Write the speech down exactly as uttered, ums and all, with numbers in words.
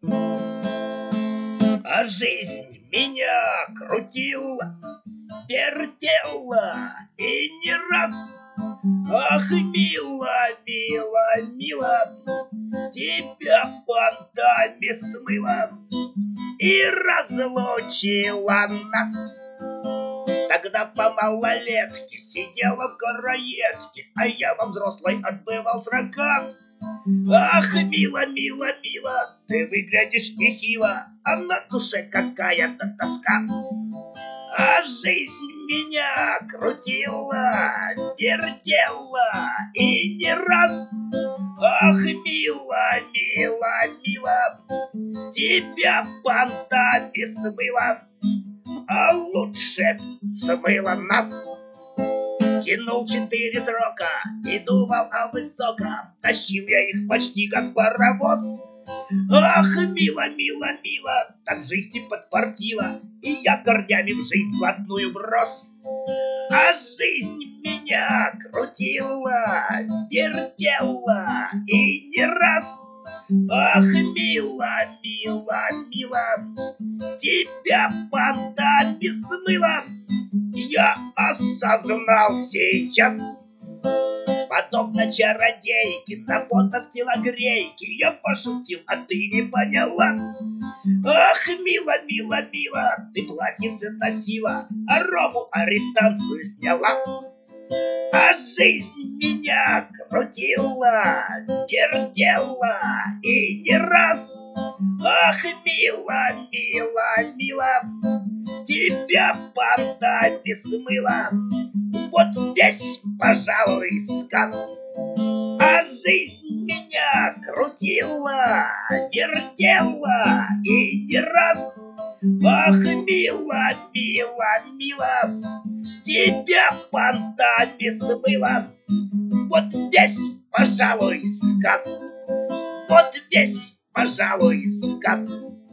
А жизнь меня крутила, вертела, и не раз. Ах, мило, мило, мило, тебя понтами смыло и разлучила нас. Тогда по малолетке сидела в караедке, а я во взрослой отбывал срока. Ах, мило, мило, мило, ты выглядишь нехило, а на душе какая-то тоска. А жизнь меня крутила, вертела, и не раз. Ах, мило, мило, мило, тебя понтами смыло, а лучше смыло нас. Тянул четыре срока и думал о высоком, тащил я их почти как паровоз. Ах, мило, мило, мило, так жизнь и подфартила, и я корнями в жизнь блатную врос. А жизнь меня крутила, вертела, и не раз. Ах, мило, мило, мило, тебя понтами смыло. Я осознал сейчас, подобно чародейке на фото в телогрейке. Я пошутил, а ты не поняла. Ах, мило, мило, мило, ты платьице носила, а робу арестантскую сняла. А жизнь меня крутила, вертела, и не раз. Ах, мило, мило, мило, тебя понтами смыло. Вот весь, пожалуй, сказ. А жизнь меня крутила, вертела, и не раз. Ах, мило, мило, мило, тебя понтами смыло. Вот весь, пожалуй, сказ. Вот весь, пожалуй, сказ.